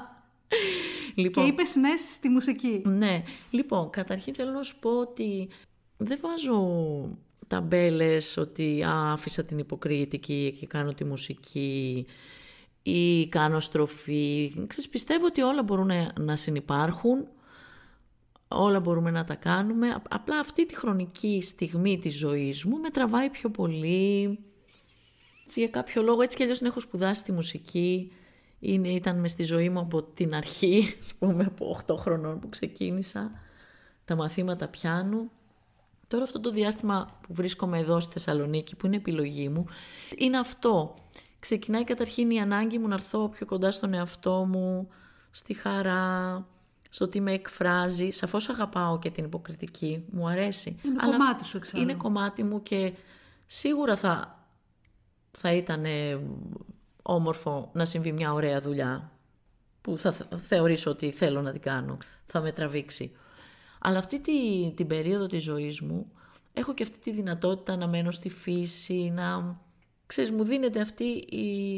Λοιπόν, και είπες ναι στη μουσική. Ναι. Λοιπόν, καταρχήν θέλω να σου πω ότι δεν βάζω ταμπέλες ότι α, άφησα την υποκριτική και κάνω τη μουσική ή κάνω στροφή. Ξέρεις, πιστεύω ότι όλα μπορούν να συνυπάρχουν, όλα μπορούμε να τα κάνουμε. Απλά αυτή τη χρονική στιγμή της ζωής μου με τραβάει πιο πολύ. Έτσι, για κάποιο λόγο, έτσι κι αλλιώς έχω σπουδάσει τη μουσική. Είναι, ήταν μες στη ζωή μου από την αρχή, ας πούμε, από οκτώ χρονών που ξεκίνησα τα μαθήματα πιάνου. Τώρα αυτό το διάστημα που βρίσκομαι εδώ στη Θεσσαλονίκη, που είναι επιλογή μου, είναι αυτό. Ξεκινάει καταρχήν η ανάγκη μου να έρθω πιο κοντά στον εαυτό μου, στη χαρά, στο τι με εκφράζει. Σαφώς αγαπάω και την υποκριτική, μου αρέσει. Είναι αλλά κομμάτι σου, εξάλλου. Είναι κομμάτι μου και σίγουρα θα, θα ήταν όμορφο να συμβεί μια ωραία δουλειά που θα θεωρήσω ότι θέλω να την κάνω, θα με τραβήξει. Αλλά αυτή τη, την περίοδο της ζωής μου έχω και αυτή τη δυνατότητα να μένω στη φύση, να... Ξέρεις, μου δίνεται αυτή η...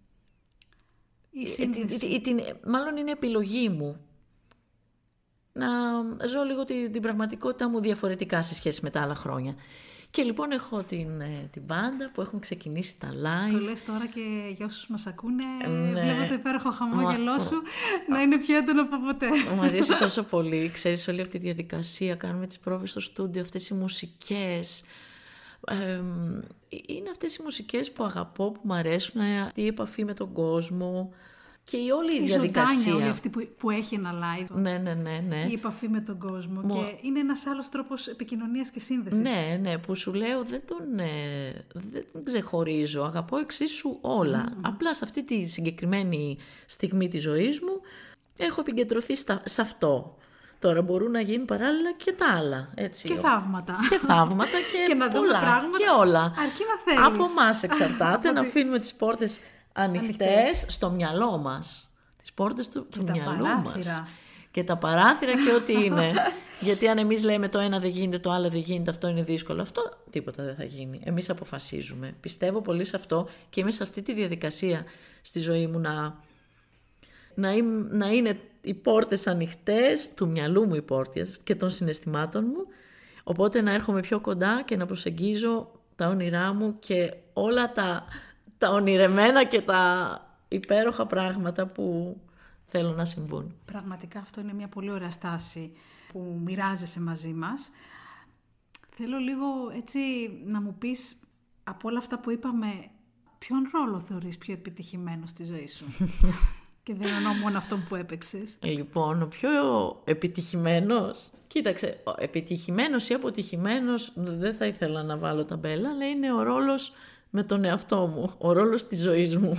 η σύνδεση. Η, η, την, μάλλον είναι επιλογή μου να ζω λίγο την, την πραγματικότητα μου διαφορετικά σε σχέση με τα άλλα χρόνια. Και λοιπόν έχω την, την μπάντα που έχουμε ξεκινήσει τα live. Το λες τώρα και για όσους μας ακούνε, ναι. Βλέπω το υπέροχο χαμόγελό σου να είναι πιο έντονο από ποτέ. Μου αρέσει τόσο πολύ. Ξέρεις, όλη αυτή τη διαδικασία, κάνουμε τις πρόβες στο στούντιο, αυτές οι μουσικές. Ε, είναι αυτές οι μουσικές που αγαπώ, που μου αρέσουν, η επαφή με τον κόσμο και η όλη η, η διαδικασία. Όλη αυτή που, που έχει ένα live. Ναι, ναι, ναι, ναι. Η επαφή με τον κόσμο. Μου... Και είναι ένας άλλος τρόπος επικοινωνίας και σύνδεσης. Ναι, ναι, που σου λέω δεν τον ε, δεν ξεχωρίζω. Αγαπώ εξίσου όλα. Mm-hmm. Απλά σε αυτή τη συγκεκριμένη στιγμή της ζωής μου έχω επικεντρωθεί στα, σε αυτό. Τώρα μπορούν να γίνουν παράλληλα και τα άλλα. Έτσι. Και θαύματα. Και θαύματα και, και να δούμε πολλά. πράγματα. Και όλα. Αρκεί να θέλεις. Από εμάς εξαρτάται να αφήνουμε τις πόρτες ανοιχτές στο μυαλό μας. Τις πόρτες του, του μυαλού μας. Και τα παράθυρα και ό,τι είναι. Γιατί αν εμείς λέμε το ένα δεν γίνεται, το άλλο δεν γίνεται, αυτό είναι δύσκολο, αυτό τίποτα δεν θα γίνει. Εμείς αποφασίζουμε. Πιστεύω πολύ σε αυτό και είμαι σε αυτή τη διαδικασία στη ζωή μου να, να, είμαι, να είναι οι πόρτες ανοιχτές, του μυαλού μου οι πόρτες και των συναισθημάτων μου, οπότε να έρχομαι πιο κοντά και να προσεγγίζω τα όνειρά μου και όλα τα, τα ονειρεμένα και τα υπέροχα πράγματα που θέλω να συμβούν. Πραγματικά αυτό είναι μια πολύ ωραία στάση που μοιράζεσαι μαζί μας. Θέλω λίγο έτσι να μου πεις από όλα αυτά που είπαμε, Ποιον ρόλο θεωρείς πιο επιτυχημένο στη ζωή σου? Και δεν εννοώ μόνο αυτόν που έπαιξες. Λοιπόν, ο πιο επιτυχημένος, κοίταξε, ο επιτυχημένος ή αποτυχημένος, δεν θα ήθελα να βάλω ταμπέλα, αλλά είναι ο ρόλος με τον εαυτό μου, ο ρόλος της ζωής μου.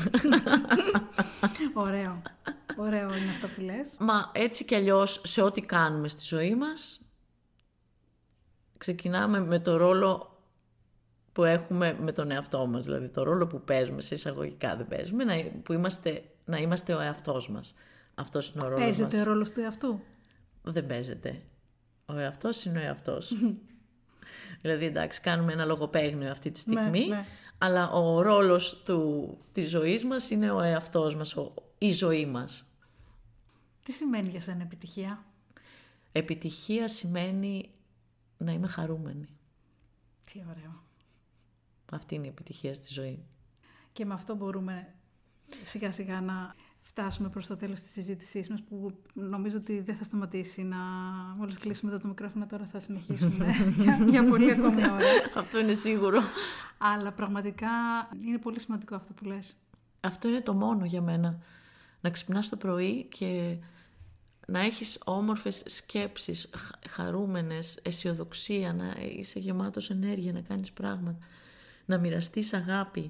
Ωραίο. Ωραίο είναι αυτό που λες. Μα έτσι κι αλλιώς σε ό,τι κάνουμε στη ζωή μας, ξεκινάμε με το ρόλο που έχουμε με τον εαυτό μας, δηλαδή το ρόλο που παίζουμε, σε εισαγωγικά δεν παίζουμε, να, που είμαστε, να είμαστε ο εαυτός μας. Αυτός είναι ο ρόλος μας. Παίζεται ο ρόλος του εαυτού? Δεν παίζεται. Ο εαυτός είναι ο εαυτός. Δηλαδή, εντάξει, κάνουμε ένα λογοπαίγνιο αυτή τη στιγμή, Ναι, ναι. αλλά ο ρόλος του, της ζωής μας είναι ο εαυτός μας, ο, η ζωή μας. Τι σημαίνει για σένα επιτυχία? Επιτυχία σημαίνει να είμαι χαρούμενη. Τι ωραίο. Αυτή είναι η επιτυχία στη ζωή. Και με αυτό μπορούμε σιγά σιγά να φτάσουμε προς το τέλος της συζήτησής μας, που νομίζω ότι δεν θα σταματήσει να... Μόλις κλείσουμε εδώ το μικρόφωνο τώρα θα συνεχίσουμε για, για πολύ ακόμη ώρα. Αυτό είναι σίγουρο. Αλλά πραγματικά είναι πολύ σημαντικό αυτό που λες. Αυτό είναι το μόνο για μένα. Να ξυπνάς το πρωί και να έχεις όμορφες σκέψεις, χαρούμενες, αισιοδοξία, να είσαι γεμάτος ενέργεια, να κάνεις πράγματα, να μοιραστείς αγάπη,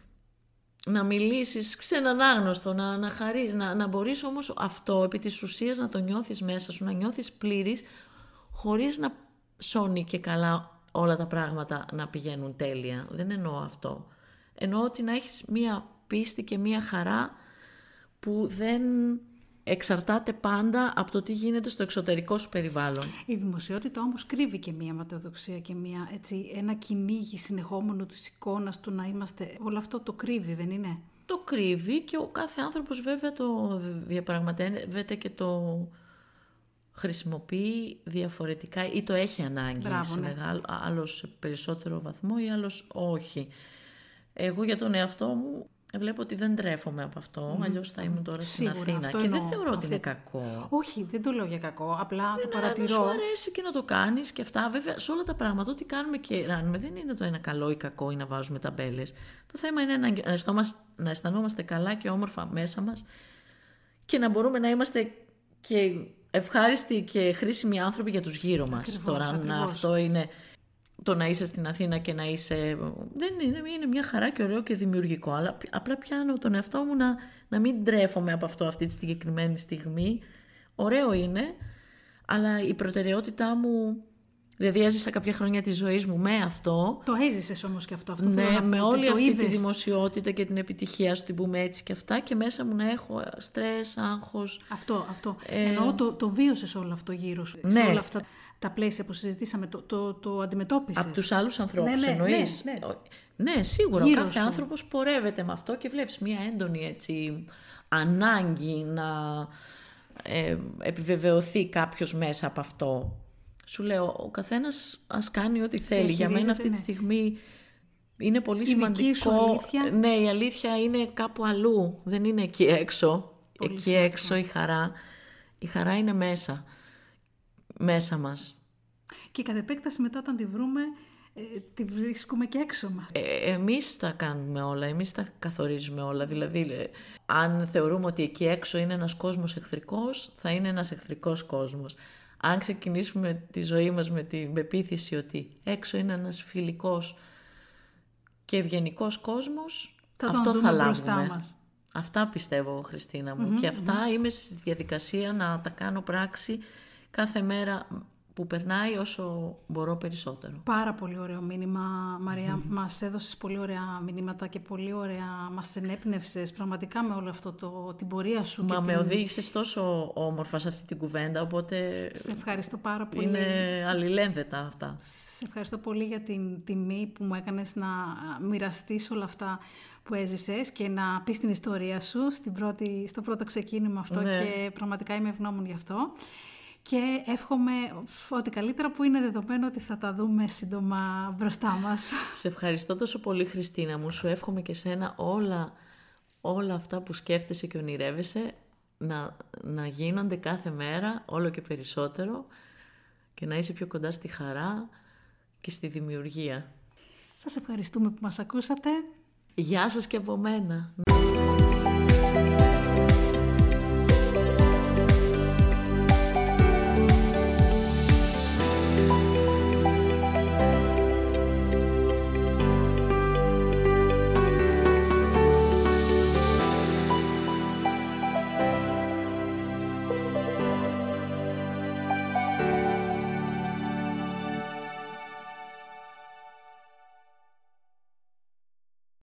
να μιλήσεις σε έναν άγνωστο, να, να χαρείς, να, να μπορείς όμως αυτό επί της ουσίας να το νιώθεις μέσα σου, να νιώθεις πλήρης, χωρίς να σώνει και καλά όλα τα πράγματα να πηγαίνουν τέλεια. Δεν εννοώ αυτό. Εννοώ ότι να έχεις μία πίστη και μία χαρά που δεν εξαρτάται πάντα από το τι γίνεται στο εξωτερικό σου περιβάλλον. Η δημοσιότητα όμως κρύβει και μία ματαιοδοξία και μία, έτσι, ένα κυνήγι συνεχόμενο της εικόνας του να είμαστε... Όλο αυτό το κρύβει, δεν είναι? Το κρύβει και ο κάθε άνθρωπος βέβαια το διαπραγματεύεται και το χρησιμοποιεί διαφορετικά ή το έχει ανάγκη. Μπράβο, σε ναι. μεγάλο, άλλος σε περισσότερο βαθμό ή άλλος όχι. Εγώ για τον εαυτό μου βλέπω ότι δεν τρέφομαι από αυτό, mm. αλλιώς θα ήμουν τώρα στην Σίγουρα, Αθήνα. Και εννοώ. δεν θεωρώ ότι Αυτό... είναι κακό. Όχι, δεν το λέω για κακό, απλά είναι το παρατηρώ. Να σου αρέσει και να το κάνεις και αυτά. Βέβαια, σε όλα τα πράγματα, ό,τι κάνουμε και ράνουμε, δεν είναι το ένα καλό ή κακό ή να βάζουμε ταμπέλες. Το θέμα είναι να, να αισθανόμαστε καλά και όμορφα μέσα μας και να μπορούμε να είμαστε και ευχάριστοι και χρήσιμοι άνθρωποι για τους γύρω μας. Ακριβώς, τώρα, ακριβώς. αν αυτό είναι... Το να είσαι στην Αθήνα και να είσαι... Δεν είναι, είναι μια χαρά και ωραίο και δημιουργικό, αλλά απλά πιάνω τον εαυτό μου να, να μην τρέφομαι από αυτό αυτή τη συγκεκριμένη στιγμή. Ωραίο είναι, αλλά η προτεραιότητά μου... Δηλαδή έζησα κάποια χρόνια της ζωής μου με αυτό. Το έζησες όμως και αυτό. αυτό ναι, με όλη αυτή είδες. τη δημοσιότητα και την επιτυχία σου, την πούμε έτσι και αυτά, και μέσα μου να έχω στρες, άγχος. Αυτό, αυτό. Ε... Εννοώ το, το βίωσες όλο αυτό γύρω σου. Ναι. Σε όλα αυτά τα πλαίσια που συζητήσαμε, το, το, το αντιμετώπισες. Από τους άλλους ανθρώπους, ναι, ναι, εννοείς. Ναι, ναι. ναι, σίγουρα. Γύρω ο κάθε σου. άνθρωπος πορεύεται με αυτό και βλέπεις μια έντονη έτσι, ανάγκη να ε, επιβεβαιωθεί κάποιος μέσα από αυτό. Σου λέω, ο καθένας ας κάνει ό,τι θέλει. Για μένα αυτή ναι. τη στιγμή είναι πολύ η σημαντικό. Δική σου αλήθεια. Ναι, η αλήθεια είναι κάπου αλλού. Δεν είναι εκεί έξω. Πολύ εκεί σημαντικό. έξω η χαρά. Η χαρά είναι μέσα. Μέσα μας. Και κατ' επέκταση μετά όταν τη βρούμε, ε, τη βρίσκουμε και έξω μας. Ε, εμείς τα κάνουμε όλα, εμείς τα καθορίζουμε όλα. Δηλαδή, αν θεωρούμε ότι εκεί έξω είναι ένας κόσμος εχθρικός, θα είναι ένας εχθρικός κόσμος. Αν ξεκινήσουμε τη ζωή μας με την πεποίθηση ότι έξω είναι ένας φιλικός και ευγενικός κόσμος, θα αυτό τον θα δούμε μπροστά λάβουμε. μας. Αυτά πιστεύω, Χριστίνα μου. Mm-hmm, και αυτά mm-hmm. είμαι στη διαδικασία να τα κάνω πράξη κάθε μέρα που περνάει όσο μπορώ περισσότερο. Πάρα πολύ ωραίο μήνυμα, Μαρία. Mm-hmm. Μας έδωσες πολύ ωραία μηνύματα και πολύ ωραία μας ενέπνευσες πραγματικά με όλο αυτό το, την πορεία σου. Μα και με την... οδήγησες τόσο όμορφα σε αυτή την κουβέντα, οπότε... Σε ευχαριστώ πάρα πολύ. Είναι αλληλένδετα αυτά. Σε ευχαριστώ πολύ για την τιμή που μου έκανες να μοιραστείς όλα αυτά που έζησες και να πεις την ιστορία σου στην πρώτη, στο πρώτο ξεκίνημα αυτό, ναι. Και πραγματικά είμαι ευγνώμων γι' αυτό. Και εύχομαι ότι καλύτερα, που είναι δεδομένο ότι θα τα δούμε σύντομα μπροστά μας. Σε ευχαριστώ τόσο πολύ, Χριστίνα μου. Σου εύχομαι και σένα όλα, όλα αυτά που σκέφτεσαι και ονειρεύεσαι να, να γίνονται κάθε μέρα όλο και περισσότερο και να είσαι πιο κοντά στη χαρά και στη δημιουργία. Σας ευχαριστούμε που μας ακούσατε. Γεια σας και από μένα.